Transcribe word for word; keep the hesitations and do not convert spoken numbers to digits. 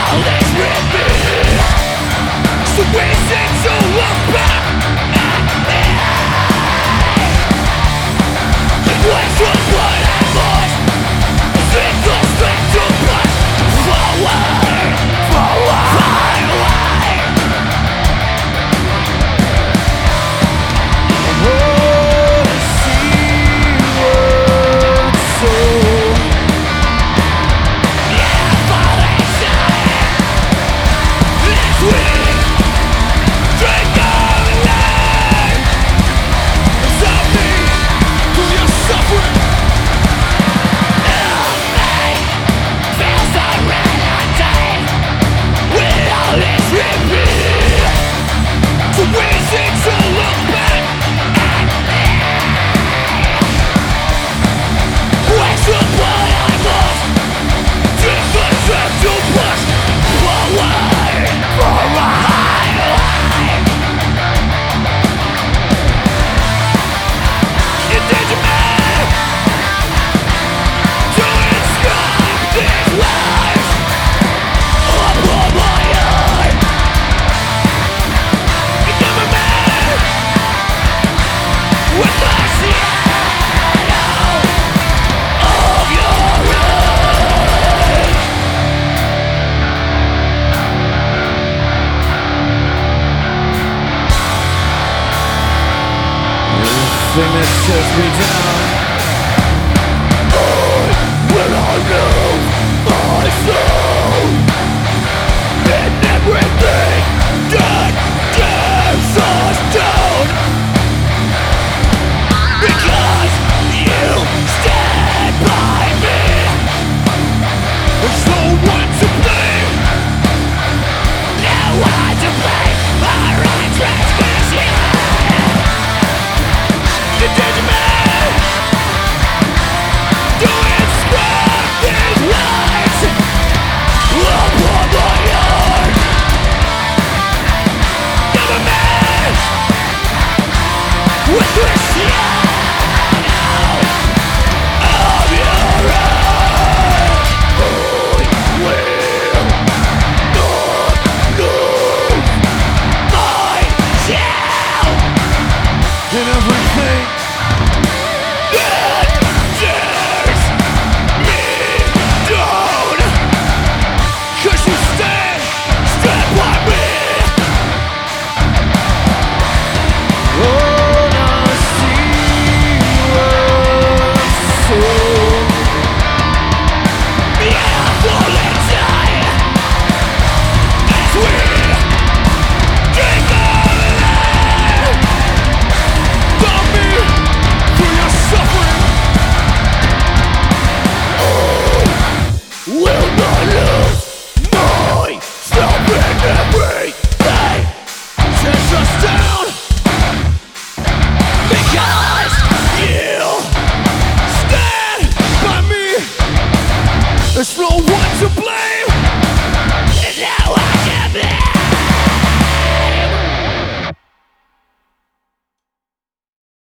Thing that shuts me down. I will lose my soul in everything that gives us down, because you stand by me. There's no one to blame, no one to blame. Our own transgression. You did to me. Doing scrap these lies upon my heart. Never met with the shadow of your eyes. I will not lose myself in everything that tears me down, 'cause you stand, stand by me. All I see was soul. Yeah, I fall and die as we drink our life. Love me through your suffering. I will not lose myself in every